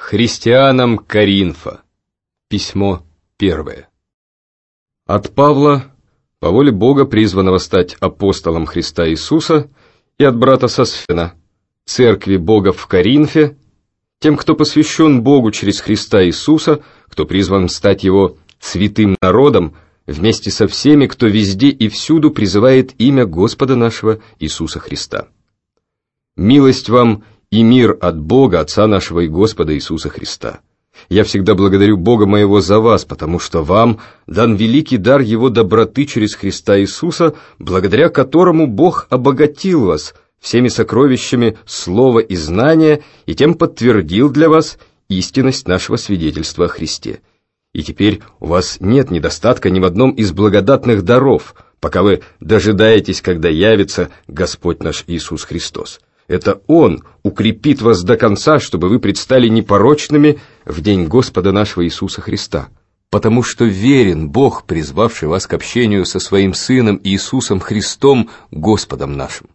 Христианам Коринфа. Письмо 1. От Павла, по воле Бога, призванного стать апостолом Христа Иисуса, и от брата Сосфена, церкви Бога в Коринфе, тем, кто посвящен Богу через Христа Иисуса, кто призван стать Его святым народом, вместе со всеми, кто везде и всюду призывает имя Господа нашего Иисуса Христа. Милость вам и мир от Бога, Отца нашего и Господа Иисуса Христа. Я всегда благодарю Бога моего за вас, потому что вам дан великий дар Его доброты через Христа Иисуса, благодаря которому Бог обогатил вас всеми сокровищами слова и знания и тем подтвердил для вас истинность нашего свидетельства о Христе. И теперь у вас нет недостатка ни в одном из благодатных даров, пока вы дожидаетесь, когда явится Господь наш Иисус Христос. Это Он укрепит вас до конца, чтобы вы предстали непорочными в день Господа нашего Иисуса Христа. Потому что верен Бог, призвавший вас к общению со Своим Сыном Иисусом Христом, Господом нашим.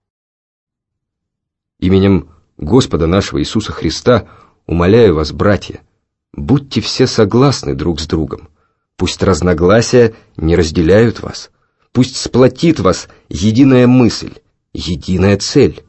Именем Господа нашего Иисуса Христа умоляю вас, братья, будьте все согласны друг с другом. Пусть разногласия не разделяют вас. Пусть сплотит вас единая мысль, единая цель.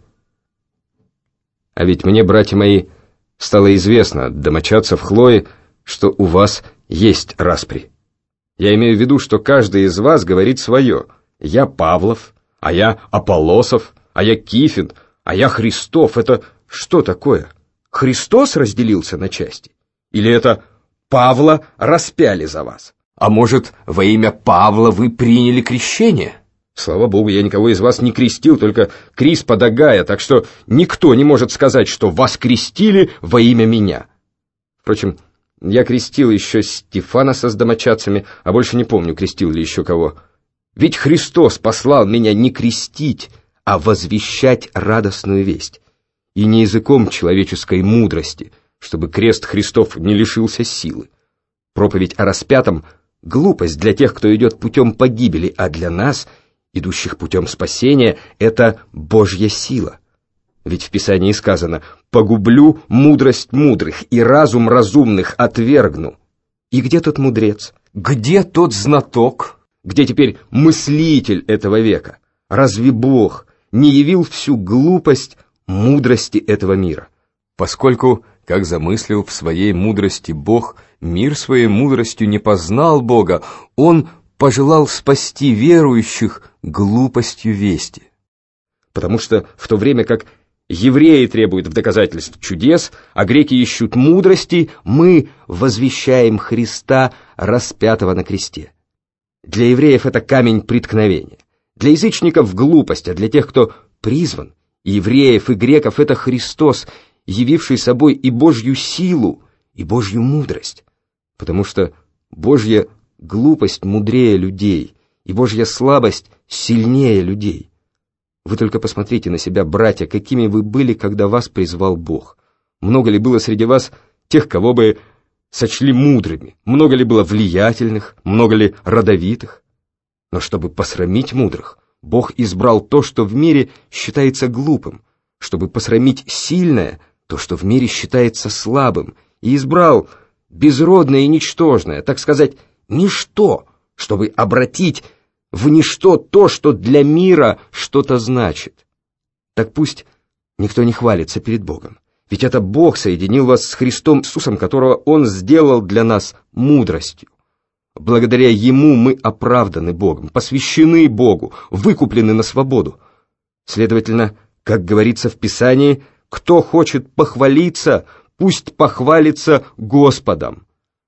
А ведь мне, братья мои, стало известно от домочадцев Хлои, что у вас есть распри. Я имею в виду, что каждый из вас говорит свое. Я Павлов, а я Аполлосов, а я Кифин, а я Христов. Это что такое? Христос разделился на части? Или это Павла распяли за вас? А может, во имя Павла вы приняли крещение? Слава Богу, я никого из вас не крестил, только Криспа да Гая, так что никто не может сказать, что вас крестили во имя меня. Впрочем, я крестил еще Стефанаса с домочадцами, а больше не помню, крестил ли еще кого. Ведь Христос послал меня не крестить, а возвещать радостную весть, и не языком человеческой мудрости, чтобы крест Христов не лишился силы. Проповедь о распятом — глупость для тех, кто идет путем погибели, а для нас, идущих путем спасения, это Божья сила. Ведь в Писании сказано: «Погублю мудрость мудрых, и разум разумных отвергну». И где тот мудрец? Где тот знаток? Где теперь мыслитель этого века? Разве Бог не явил всю глупость мудрости этого мира? Поскольку, как замыслил в своей мудрости Бог, мир своей мудростью не познал Бога, Он пожелал спасти верующих глупостью вести. Потому что в то время как евреи требуют в доказательств чудес, а греки ищут мудрости, мы возвещаем Христа, распятого на кресте. Для евреев это камень преткновения, для язычников глупость, а для тех, кто призван, и евреев, и греков, это Христос, явивший собой и Божью силу, и Божью мудрость. Потому что Божья глупость мудрее людей, и Божья слабость сильнее людей. Вы только посмотрите на себя, братья, какими вы были, когда вас призвал Бог. Много ли было среди вас тех, кого бы сочли мудрыми? Много ли было влиятельных? Много ли родовитых? Но чтобы посрамить мудрых, Бог избрал то, что в мире считается глупым, чтобы посрамить сильное, то, что в мире считается слабым, и избрал безродное и ничтожное, так сказать, ничто, чтобы обратить в ничто то, что для мира что-то значит. Так пусть никто не хвалится перед Богом, ведь это Бог соединил вас с Христом Иисусом, которого Он сделал для нас мудростью. Благодаря Ему мы оправданы Богом, посвящены Богу, выкуплены на свободу. Следовательно, как говорится в Писании, кто хочет похвалиться, пусть похвалится Господом.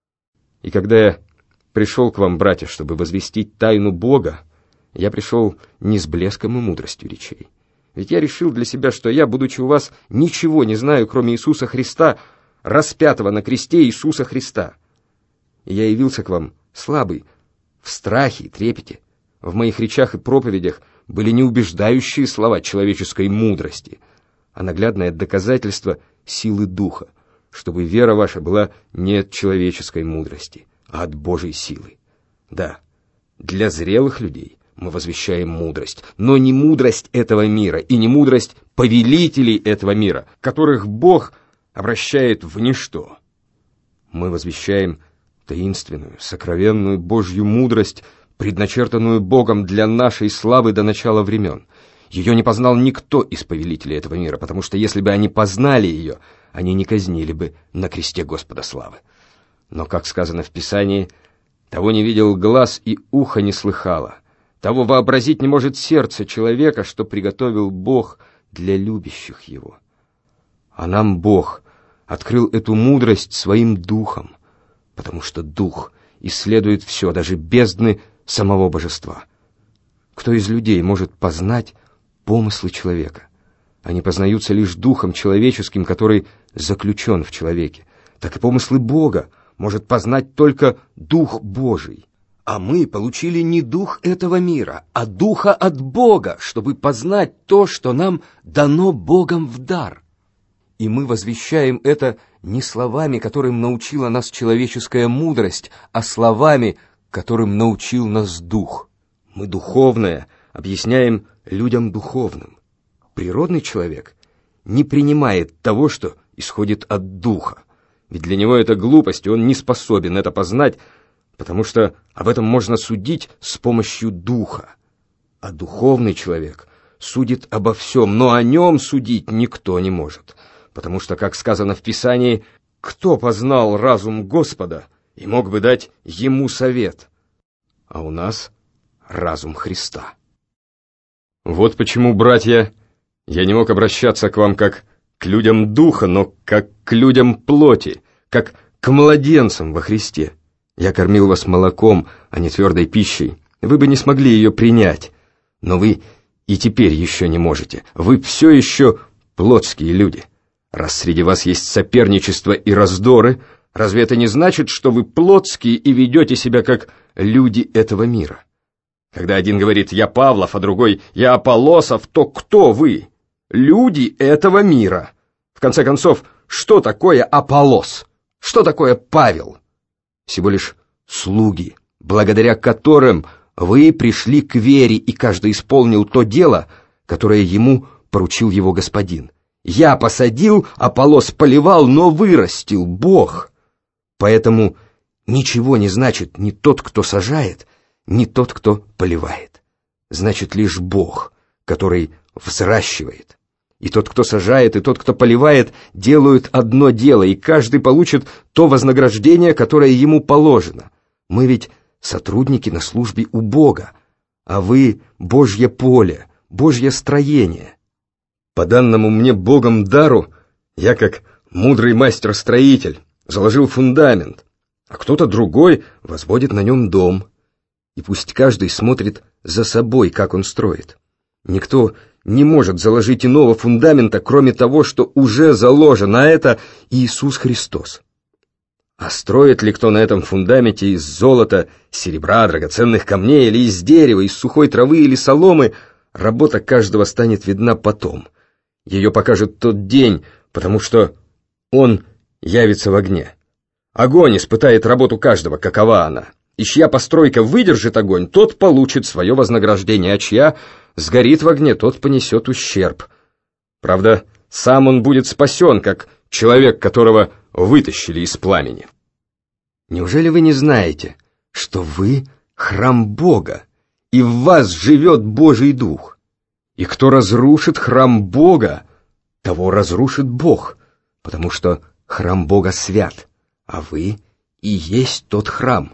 И когда я пришел к вам, братья, чтобы возвестить тайну Бога, я пришел не с блеском и мудростью речей. Ведь я решил для себя, что я, будучи у вас, ничего не знаю, кроме Иисуса Христа, распятого на кресте Иисуса Христа. И я явился к вам слабый, в страхе и трепете. В моих речах и проповедях были не убеждающие слова человеческой мудрости, а наглядное доказательство силы Духа, чтобы вера ваша была не от человеческой мудрости, а от Божьей силы. Да, для зрелых людей мы возвещаем мудрость, но не мудрость этого мира и не мудрость повелителей этого мира, которых Бог обращает в ничто. Мы возвещаем таинственную, сокровенную Божью мудрость, предначертанную Богом для нашей славы до начала времен. Ее не познал никто из повелителей этого мира, потому что если бы они познали ее, они не казнили бы на кресте Господа славы. Но, как сказано в Писании, того не видел глаз и ухо не слыхало, того вообразить не может сердце человека, что приготовил Бог для любящих его. А нам Бог открыл эту мудрость своим Духом, потому что Дух исследует все, даже бездны самого Божества. Кто из людей может познать помыслы человека? Они познаются лишь Духом человеческим, который заключен в человеке. Так и помыслы Бога может познать только Дух Божий. А мы получили не дух этого мира, а Духа от Бога, чтобы познать то, что нам дано Богом в дар. И мы возвещаем это не словами, которым научила нас человеческая мудрость, а словами, которым научил нас Дух. Мы духовное объясняем людям духовным. Природный человек не принимает того, что исходит от Духа, ведь для него это глупость, и он не способен это познать, потому что об этом можно судить с помощью Духа. А духовный человек судит обо всем, но о нем судить никто не может, потому что, как сказано в Писании, кто познал разум Господа и мог бы дать ему совет? А у нас разум Христа. Вот почему, братья, я не мог обращаться к вам как к людям духа, но как к людям плоти, как к младенцам во Христе. Я кормил вас молоком, а не твердой пищей. Вы бы не смогли ее принять, но вы и теперь еще не можете. Вы все еще плотские люди. Раз среди вас есть соперничество и раздоры, разве это не значит, что вы плотские и ведете себя как люди этого мира? Когда один говорит «я Павлов», а другой «я Аполлосов», то кто вы? Люди этого мира. В конце концов, что такое Аполлос? Что такое Павел? Всего лишь слуги, благодаря которым вы пришли к вере, и каждый исполнил то дело, которое ему поручил его господин. Я посадил, Аполлос поливал, но вырастил Бог. Поэтому ничего не значит ни тот, кто сажает, ни тот, кто поливает. Значит лишь Бог, который взращивает. И тот, кто сажает, и тот, кто поливает, делают одно дело, и каждый получит то вознаграждение, которое ему положено. Мы ведь сотрудники на службе у Бога, а вы — Божье поле, Божье строение. По данному мне Богом дару, я, как мудрый мастер-строитель, заложил фундамент, а кто-то другой возводит на нем дом. И пусть каждый смотрит за собой, как он строит. Никто не может заложить иного фундамента, кроме того, что уже заложено, а это Иисус Христос. А строит ли кто на этом фундаменте из золота, серебра, драгоценных камней или из дерева, из сухой травы или соломы, работа каждого станет видна потом. Ее покажет тот день, потому что он явится в огне. Огонь испытает работу каждого, какова она. И чья постройка выдержит огонь, тот получит свое вознаграждение, а чья сгорит в огне, тот понесет ущерб. Правда, сам он будет спасен, как человек, которого вытащили из пламени. Неужели вы не знаете, что вы храм Бога, и в вас живет Божий Дух? И кто разрушит храм Бога, того разрушит Бог, потому что храм Бога свят, а вы и есть тот храм.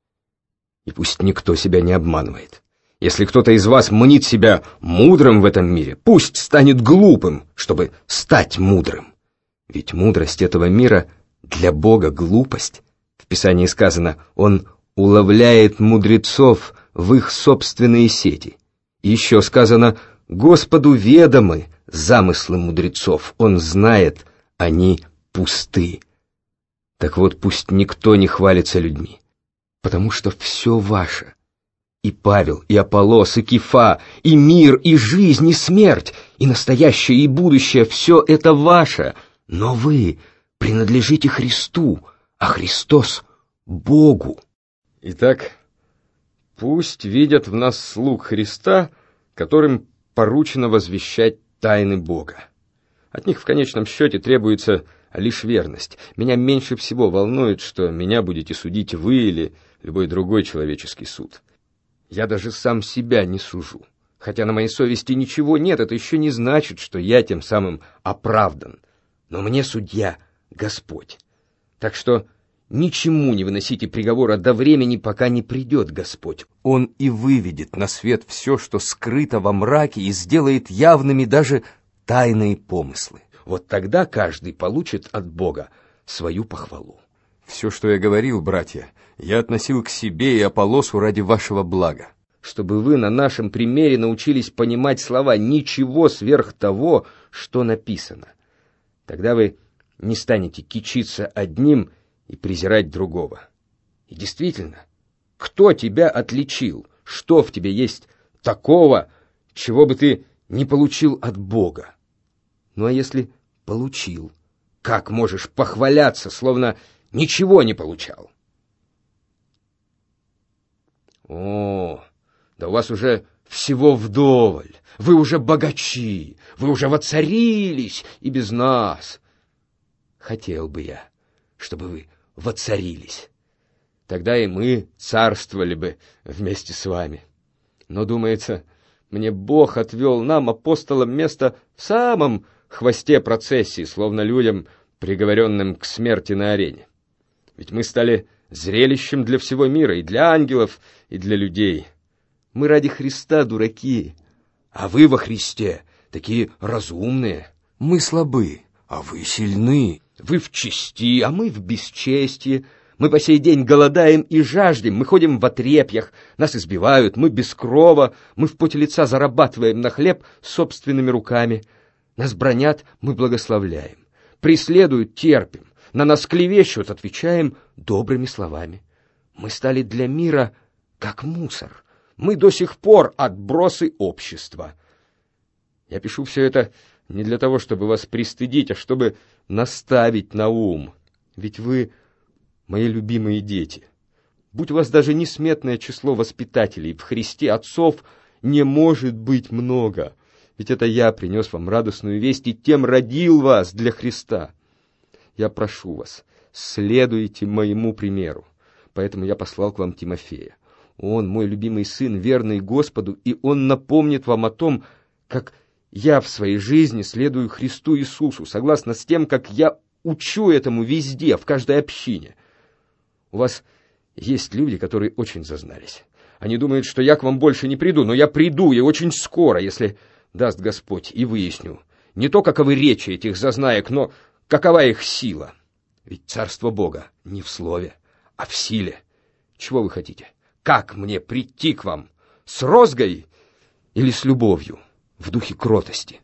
И пусть никто себя не обманывает. Если кто-то из вас мнит себя мудрым в этом мире, пусть станет глупым, чтобы стать мудрым. Ведь мудрость этого мира для Бога глупость. В Писании сказано, Он уловляет мудрецов в их собственные сети. И еще сказано, Господу ведомы замыслы мудрецов, Он знает, они пусты. Так вот, пусть никто не хвалится людьми, потому что все ваше. И Павел, и Аполлос, и Кефа, и мир, и жизнь, и смерть, и настоящее, и будущее — все это ваше. Но вы принадлежите Христу, а Христос — Богу. Итак, пусть видят в нас слуг Христа, которым поручено возвещать тайны Бога. От них в конечном счете требуется а лишь верность. Меня меньше всего волнует, что меня будете судить вы или любой другой человеческий суд. Я даже сам себя не сужу. Хотя на моей совести ничего нет, это еще не значит, что я тем самым оправдан. Но мне судья Господь. Так что ничему не выносите приговора до времени, пока не придет Господь. Он и выведет на свет все, что скрыто во мраке, и сделает явными даже тайные помыслы. Вот тогда каждый получит от Бога свою похвалу. Все, что я говорил, братья, я относил к себе и Аполлосу ради вашего блага, чтобы вы на нашем примере научились понимать слова «ничего сверх того, что написано». Тогда вы не станете кичиться одним и презирать другого. И действительно, кто тебя отличил? Что в тебе есть такого, чего бы ты не получил от Бога? Ну а если получил, как можешь похваляться, словно ничего не получал? О, да у вас уже всего вдоволь, вы уже богачи, вы уже воцарились и без нас. Хотел бы я, чтобы вы воцарились. Тогда и мы царствовали бы вместе с вами. Но, думается, мне Бог отвел нам, апостолам, место в самом хвосте процессии, словно людям, приговоренным к смерти на арене. Ведь мы стали зрелищем для всего мира, и для ангелов, и для людей. Мы ради Христа дураки, а вы во Христе такие разумные. Мы слабы, а вы сильны. Вы в чести, а мы в бесчестии. Мы по сей день голодаем и жаждем, мы ходим в отрепьях, нас избивают, мы без крова, мы в поте лица зарабатываем на хлеб собственными руками. Нас бранят, мы благословляем. Преследуют, терпим. На нас клевещут, отвечаем добрыми словами. Мы стали для мира как мусор. Мы до сих пор отбросы общества. Я пишу все это не для того, чтобы вас пристыдить, а чтобы наставить на ум. Ведь вы мои любимые дети. Будь у вас даже несметное число воспитателей, в Христе отцов не может быть много. Ведь это я принес вам радостную весть и тем родил вас для Христа. Я прошу вас, следуйте моему примеру. Поэтому я послал к вам Тимофея. Он мой любимый сын, верный Господу, и он напомнит вам о том, как я в своей жизни следую Христу Иисусу, согласно с тем, как я учу этому везде, в каждой общине. У вас есть люди, которые очень зазнались. Они думают, что я к вам больше не приду, но я приду, и очень скоро, если даст Господь, и выясню не то, каковы речи этих зазнаек, но какова их сила. Ведь царство Бога не в слове, а в силе. Чего вы хотите? Как мне прийти к вам? С розгой или с любовью, в духе кротости?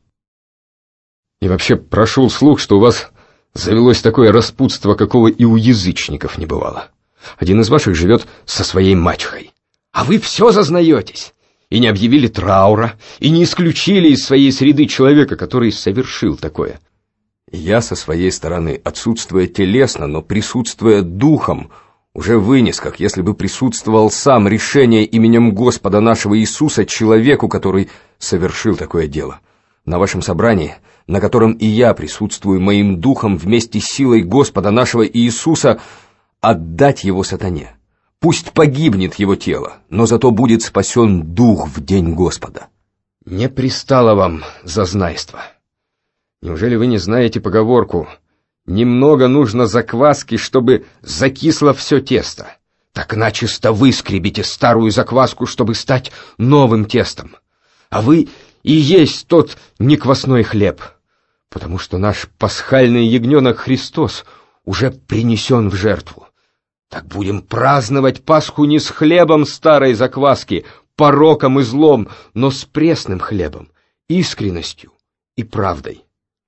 И вообще прошел слух, что у вас завелось такое распутство, какого и у язычников не бывало. Один из ваших живет со своей мачехой. А вы все зазнаетесь. И не объявили траура, и не исключили из своей среды человека, который совершил такое. Я со своей стороны, отсутствуя телесно, но присутствуя духом, уже вынес, как если бы присутствовал сам, решение именем Господа нашего Иисуса человеку, который совершил такое дело. На вашем собрании, на котором и я присутствую моим духом вместе с силой Господа нашего Иисуса, отдать его сатане. Пусть погибнет его тело, но зато будет спасен дух в день Господа. Не пристало вам зазнайство. Неужели вы не знаете поговорку «Немного нужно закваски, чтобы закисло все тесто»? Так начисто выскребите старую закваску, чтобы стать новым тестом. А вы и есть тот неквасной хлеб, потому что наш пасхальный ягненок Христос уже принесен в жертву. Так будем праздновать Пасху не с хлебом старой закваски, пороком и злом, но с пресным хлебом, искренностью и правдой.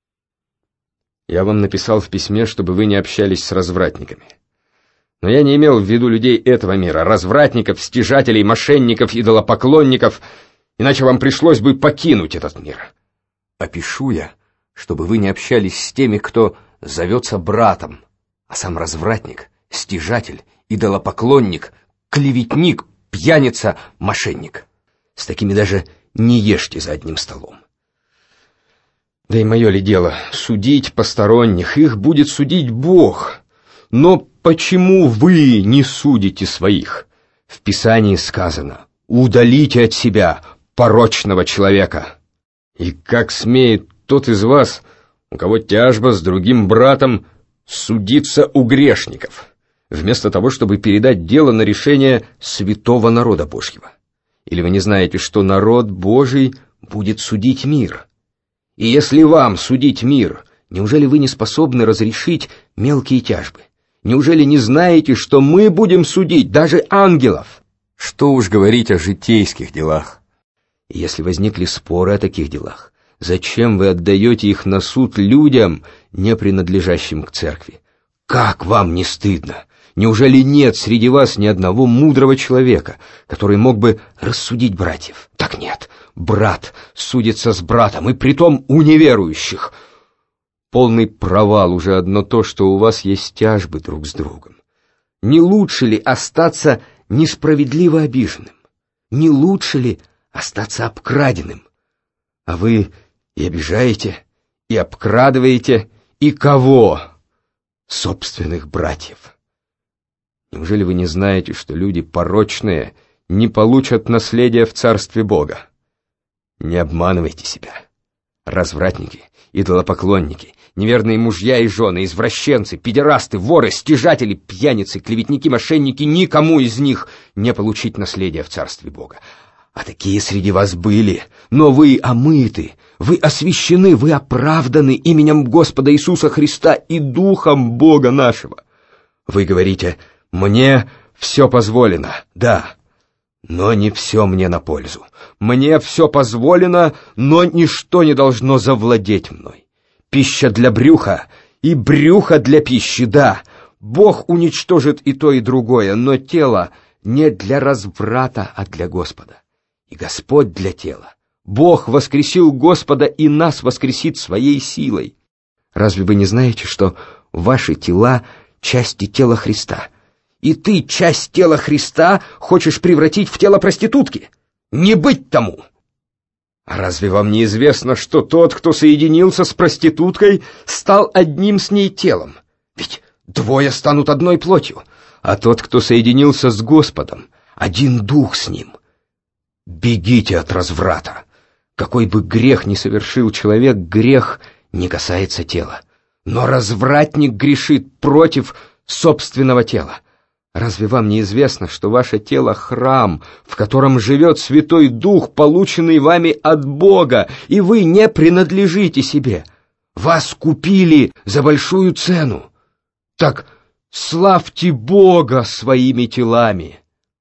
Я вам написал в письме, чтобы вы не общались с развратниками. Но я не имел в виду людей этого мира, развратников, стяжателей, мошенников, идолопоклонников, иначе вам пришлось бы покинуть этот мир. А пишу я, чтобы вы не общались с теми, кто зовется братом, а сам развратник, стяжатель, идолопоклонник, клеветник, пьяница, мошенник. С такими даже не ешьте за одним столом. Да и мое ли дело судить посторонних, их будет судить Бог. Но почему вы не судите своих? В Писании сказано: удалите от себя порочного человека. И как смеет тот из вас, у кого тяжба с другим братом, судиться у грешников, вместо того, чтобы передать дело на решение святого народа Божьего? Или вы не знаете, что народ Божий будет судить мир? И если вам судить мир, неужели вы не способны разрешить мелкие тяжбы? Неужели не знаете, что мы будем судить даже ангелов? Что уж говорить о житейских делах. И если возникли споры о таких делах, зачем вы отдаете их на суд людям, не принадлежащим к церкви? Как вам не стыдно? Неужели нет среди вас ни одного мудрого человека, который мог бы рассудить братьев? Так нет, брат судится с братом, и притом у неверующих. Полный провал уже одно то, что у вас есть тяжбы друг с другом. Не лучше ли остаться несправедливо обиженным? Не лучше ли остаться обкраденным? А вы и обижаете, и обкрадываете, и кого? Собственных братьев. Неужели вы не знаете, что люди порочные не получат наследия в Царстве Бога? Не обманывайте себя. Развратники, идолопоклонники, неверные мужья и жены, извращенцы, педерасты, воры, стяжатели, пьяницы, клеветники, мошенники, никому из них не получить наследия в Царстве Бога. А такие среди вас были, но вы омыты, вы освящены, вы оправданы именем Господа Иисуса Христа и Духом Бога нашего. Вы говорите: мне все позволено, да, но не все мне на пользу. Мне все позволено, но ничто не должно завладеть мной. Пища для брюха и брюхо для пищи, да. Бог уничтожит и то, и другое, но тело не для разврата, а для Господа. И Господь для тела. Бог воскресил Господа и нас воскресит своей силой. Разве вы не знаете, что ваши тела — части тела Христа? И ты часть тела Христа хочешь превратить в тело проститутки? Не быть тому! А разве вам не известно, что тот, кто соединился с проституткой, стал одним с ней телом? Ведь двое станут одной плотью, а тот, кто соединился с Господом, один дух с ним. Бегите от разврата. Какой бы грех ни совершил человек, грех не касается тела. Но развратник грешит против собственного тела. Разве вам не известно, что ваше тело — храм, в котором живет Святой Дух, полученный вами от Бога, и вы не принадлежите себе? Вас купили за большую цену. Так славьте Бога своими телами.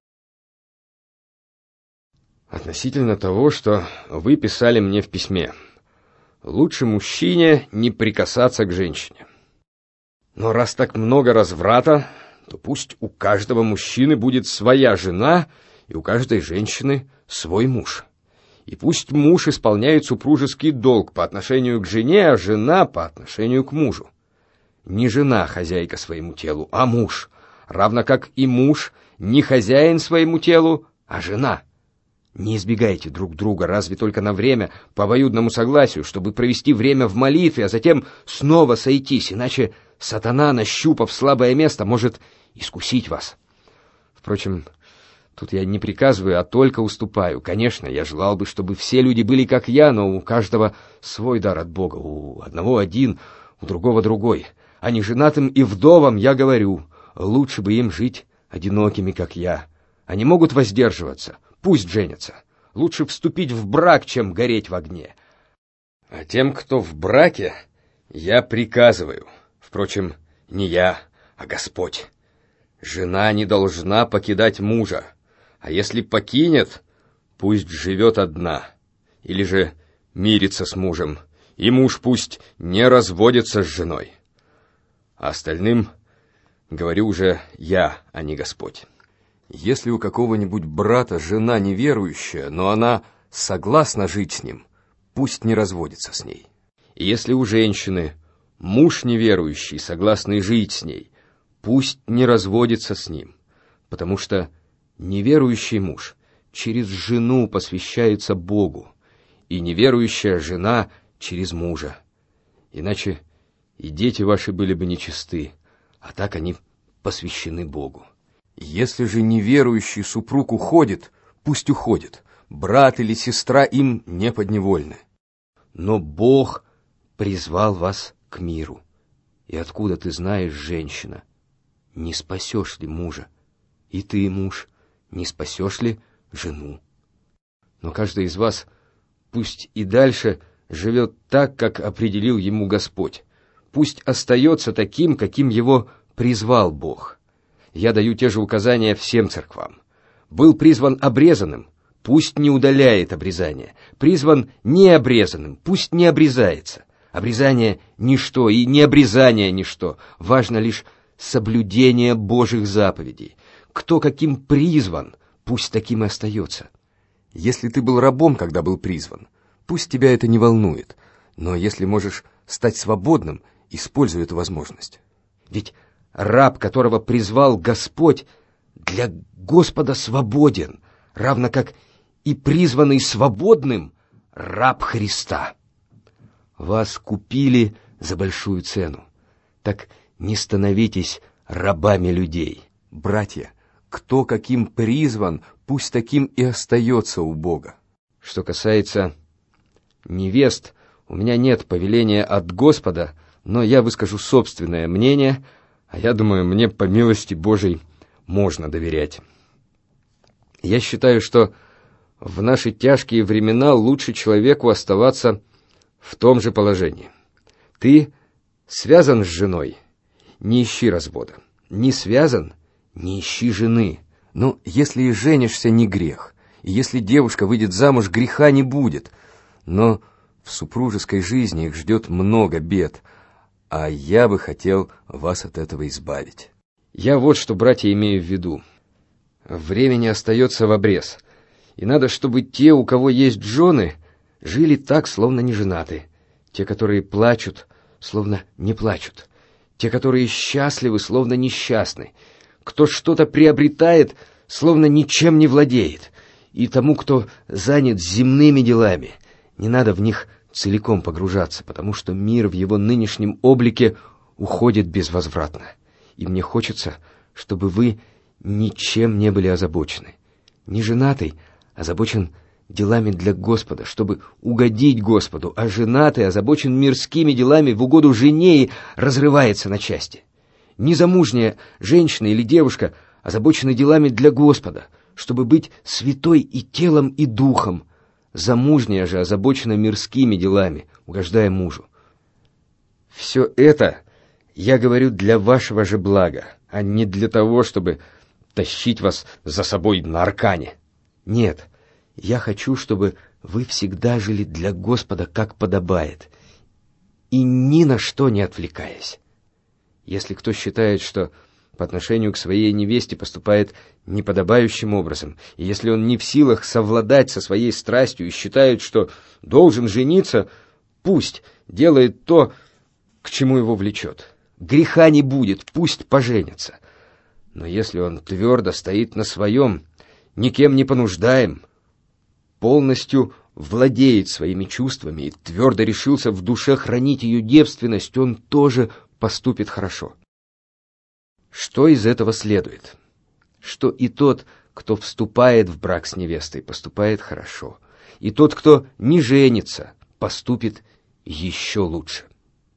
Относительно того, что вы писали мне в письме: лучше мужчине не прикасаться к женщине. Но раз так много разврата, то пусть у каждого мужчины будет своя жена, и у каждой женщины свой муж. И пусть муж исполняет супружеский долг по отношению к жене, а жена по отношению к мужу. Не жена хозяйка своему телу, а муж, равно как и муж не хозяин своему телу, а жена. Не избегайте друг друга, разве только на время, по обоюдному согласию, чтобы провести время в молитве, а затем снова сойтись, иначе сатана, нащупав слабое место, может искусить вас. Впрочем, тут я не приказываю, а только уступаю. Конечно, я желал бы, чтобы все люди были как я, но у каждого свой дар от Бога. У одного один, у другого другой. А неженатым и вдовам я говорю: лучше бы им жить одинокими, как я. Они могут воздерживаться, пусть женятся. Лучше вступить в брак, чем гореть в огне. А тем, кто в браке, я приказываю. Впрочем, не я, а Господь. Жена не должна покидать мужа, а если покинет, пусть живет одна, или же мирится с мужем, и муж пусть не разводится с женой. А остальным говорю уже я, а не Господь. Если у какого-нибудь брата жена неверующая, но она согласна жить с ним, пусть не разводится с ней. И если у женщины муж неверующий, согласный жить с ней, пусть не разводится с ним, потому что неверующий муж через жену посвящается Богу, и неверующая жена через мужа. Иначе и дети ваши были бы нечисты, а так они посвящены Богу. Если же неверующий супруг уходит, пусть уходит. Брат или сестра им не подневольны. Но Бог призвал вас к миру. И откуда ты знаешь, женщина, не спасешь ли мужа? И ты, муж, не спасешь ли жену? Но каждый из вас пусть и дальше живет так, как определил ему Господь. Пусть остается таким, каким его призвал Бог. Я даю те же указания всем церквам. Был призван обрезанным, пусть не удаляет обрезание. Призван необрезанным, пусть не обрезается. Обрезание — ничто, и необрезание — ничто. Важно лишь соблюдение Божьих заповедей. Кто каким призван, пусть таким и остается. Если ты был рабом, когда был призван, пусть тебя это не волнует. Но если можешь стать свободным, используй эту возможность. Ведь раб, которого призвал Господь, для Господа свободен, равно как и призванный свободным раб Христа. Вас купили за большую цену, так не становитесь рабами людей. Братья, кто каким призван, пусть таким и остается у Бога. Что касается невест, у меня нет повеления от Господа, но я выскажу собственное мнение, а я думаю, мне по милости Божией можно доверять. Я считаю, что в наши тяжкие времена лучше человеку оставаться в том же положении. Ты связан с женой, не ищи развода. Не связан, не ищи жены. Но если и женишься, не грех. И если девушка выйдет замуж, греха не будет. Но в супружеской жизни их ждет много бед, а я бы хотел вас от этого избавить. Я вот что, братья, имею в виду. Времени остается в обрез, и надо, чтобы те, у кого есть жены, жили так, словно не женаты. Те, которые плачут, словно не плачут. Те, которые счастливы, словно несчастны. Кто что-то приобретает, словно ничем не владеет. И тому, кто занят земными делами, не надо в них целиком погружаться, потому что мир в его нынешнем облике уходит безвозвратно. И мне хочется, чтобы вы ничем не были озабочены. Не женатый озабочен делами для Господа, чтобы угодить Господу, а женатый озабочен мирскими делами в угоду жене и разрывается на части. Незамужняя женщина или девушка озабочены делами для Господа, чтобы быть святой и телом, и духом. Замужняя же озабочена мирскими делами, угождая мужу. Все это я говорю для вашего же блага, а не для того, чтобы тащить вас за собой на аркане. Нет, я хочу, чтобы вы всегда жили для Господа, как подобает, и ни на что не отвлекаясь. Если кто считает, что по отношению к своей невесте поступает неподобающим образом, и если он не в силах совладать со своей страстью и считает, что должен жениться, пусть делает то, к чему его влечет. Греха не будет, пусть поженится. Но если он твердо стоит на своем, никем не понуждаем, полностью владеет своими чувствами и твердо решился в душе хранить ее девственность, он тоже поступит хорошо. Что из этого следует? Что и тот, кто вступает в брак с невестой, поступает хорошо, и тот, кто не женится, поступит еще лучше.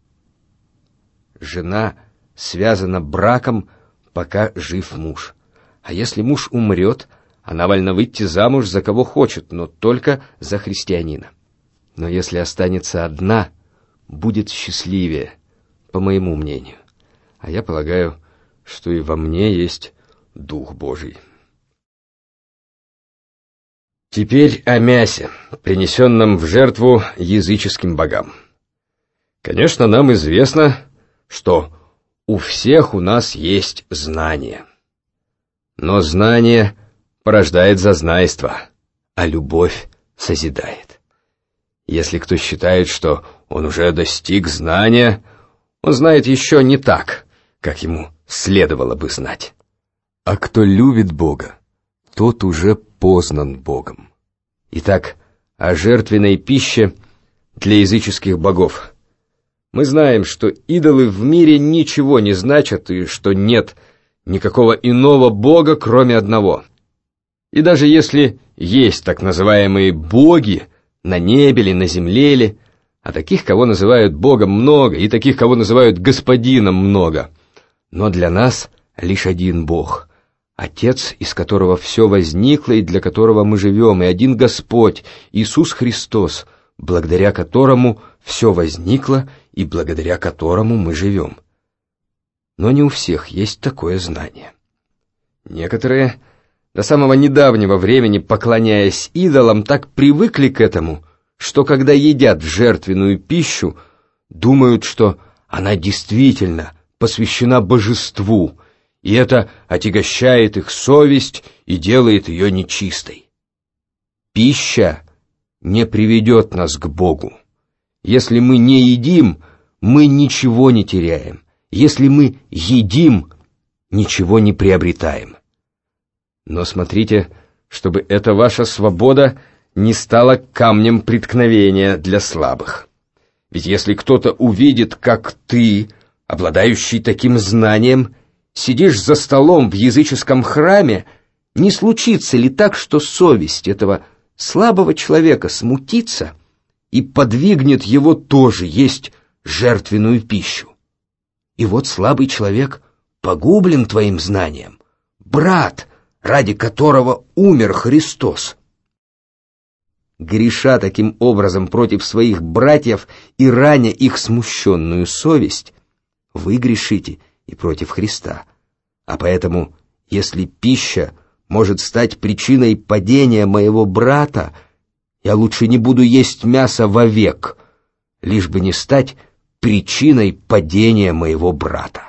Жена связана браком, пока жив муж. А если муж умрет, она вольна выйти замуж за кого хочет, но только за христианина. Но если останется одна, будет счастливее, по моему мнению. А я полагаю, что и во мне есть Дух Божий. Теперь о мясе, принесенном в жертву языческим богам. Конечно, нам известно, что у всех у нас есть знание. Но знание порождает зазнайство, а любовь созидает. Если кто считает, что он уже достиг знания, он знает еще не так, как ему следовало бы знать. А кто любит Бога, тот уже познан Богом. Итак, о жертвенной пище для языческих богов. Мы знаем, что идолы в мире ничего не значат и что нет никакого иного Бога, кроме одного. И даже если есть так называемые боги на небе или на земле ли, а таких, кого называют Богом, много, и таких, кого называют Господином, много, но для нас лишь один Бог, Отец, из которого все возникло и для которого мы живем, и один Господь, Иисус Христос, благодаря которому все возникло и благодаря которому мы живем. Но не у всех есть такое знание. Некоторые, до самого недавнего времени поклоняясь идолам, так привыкли к этому, что когда едят жертвенную пищу, думают, что она действительно посвящена божеству, и это отягощает их совесть и делает ее нечистой. Пища не приведет нас к Богу. Если мы не едим, мы ничего не теряем. Если мы едим, ничего не приобретаем. Но смотрите, чтобы эта ваша свобода не стала камнем преткновения для слабых. Ведь если кто-то увидит, как ты, обладающий таким знанием, сидишь за столом в языческом храме, не случится ли так, что совесть этого слабого человека смутится и подвигнет его тоже есть жертвенную пищу? И вот слабый человек погублен твоим знанием, брат, ради которого умер Христос. Греша таким образом против своих братьев и раня их смущенную совесть, вы грешите и против Христа. А поэтому, если пища может стать причиной падения моего брата, я лучше не буду есть мясо вовек, лишь бы не стать причиной падения моего брата.